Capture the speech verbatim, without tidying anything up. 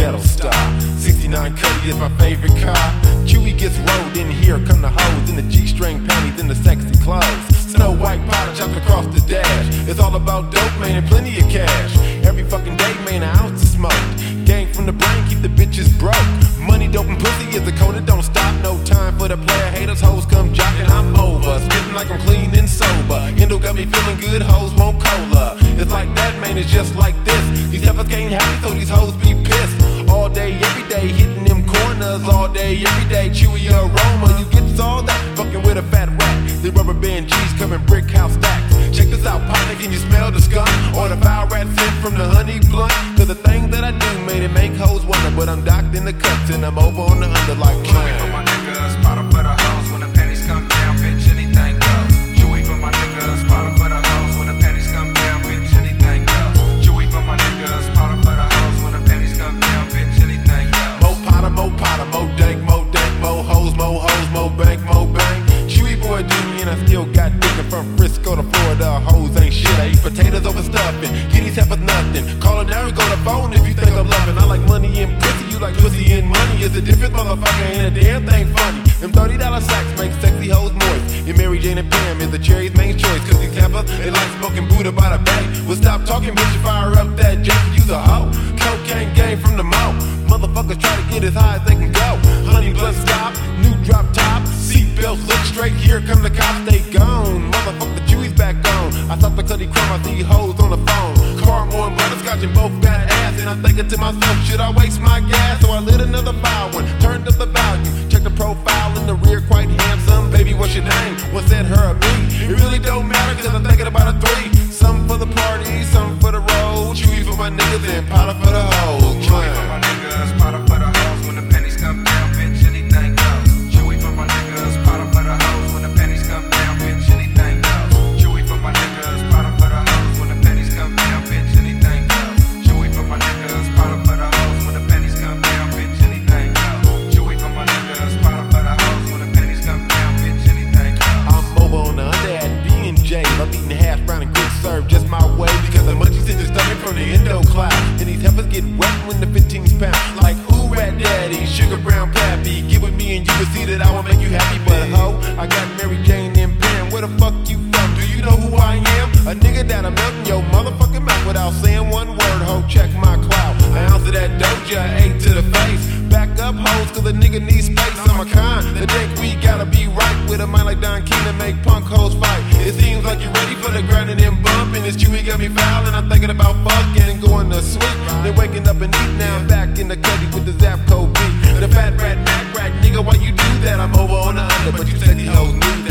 ghetto style. sixty-nine Cuddy is my favorite car. Chewy gets rolled in here, come the hoes in the G-string panties and the sexy clothes. Snow white powder chopped across the dash. It's all about dope, man, and plenty of cash. Every fucking day, man, an ounce of smoke. Gang from the brain, keep the bitches broke. Money, dope, and pussy is the code that don't stop. No time for the player haters, hoes come jocking, I'm over. Spitting like I'm clean and sober. Indo got me feeling good, hoes want cola. It's like that, man, it's just like this. These heifers ain't happy, so these hoes be pissed. All day, every day, hitting them corners. All day, every day, chewy aroma. You get all that, fucking with a fat rat. The rubber band G's come in brick house stacks. Check this out, partner, can you smell the skunk? Or the foul rat scent from the honey blunt? Cause the thing that I do made it make hoes wonder. But I'm docked in the cuts and I'm over on the under like Chewy for my niggas, powder for the hoes. When the pennies come down, bitch, anything goes. Chewy for my niggas, powder for the hoes. When the pennies come down, bitch, anything goes. Chewy for my niggas, powder for the hoes. When the pennies come down, bitch, anything goes. Mo powder, mo powder, mo dank, mo dank, mo hoes, mo hoes, mo bank, mo bang. Chewy boy do me and I still got dick from Frisco to Florida. Hoes ain't shit, I eat potatoes over stuffing. Kitties have for nothing. Call her down and go to phone if you think I'm loving. I like money and pussy, you like pussy and money. Is a different motherfucker, ain't a damn thing funny. Them thirty dollar sacks make sexy hoes moist. And Mary Jane and Pam is the cherry's main choice. Cause these heifers, they like smoking Buddha by the bay. Well stop talking, bitch, you fire up that J, use a hoe. Cocaine gang from the mo. Motherfuckers try to get as high as they can go. Honey blood stop, new drop top. Seatbelts look straight, here come the cops, they gone. Motherfucker, Chewy's back on. I thought the Cuddy crime, I see hoes on the phone. Car more and butterscotch and both got ass. And I'm thinking to myself, should I waste my gas? So I lit another foul one, turned up the value. Check the profile in the rear, quite handsome. Baby, what's your name? What's that, her or me? It really don't matter, cause I'm thinking about a three. Some for the party, some for the road. Chewy for my niggas and powder for the hoes. Chewy for my niggas, powder for the hoes. When the pennies come down, bitch, anything goes. Chewy for my niggas, powder for the hoes. When the pennies come down, bitch, anything goes. Chewy for my niggas, powder for the hoes. When the pennies come down, bitch, anything goes. Chewy for my niggas, powder for the hoes. When the pennies come down, bitch, anything goes. Chewy for my niggas, powder for the hoes. When the pennies come down, bitch, anything goes. I'm over on the under at B and J. I'm eating hash brown and quick serve just my way. Because the munchies in the stomach from the endo cloud. And these heifers get wet when the fifteen's pound. Like ooh rat daddy, sugar brown pappy. Get with me and you will see that I will make you happy. But ho, I got Mary Jane and Pam. Where the fuck you from? Do you know who I am? A nigga that'll melt in your motherfucking mouth without saying one word. Ho, check my clout. An ounce of that doja, eight to the face. Back up hoes, cause a nigga needs space. I'm a kind. The think we gotta be right with a mind like Don King to make punk hoes fight. It seems like you're ready for the grinding and bumping. This Chewy got me foul and I'm thinking about fucking and going to sleep. Then waking up and eat now I'm back in the Cuddy with the Zapco beat. The fat rat, Mac rat, nigga, why you do that? I'm over on the under, but you said these hoes need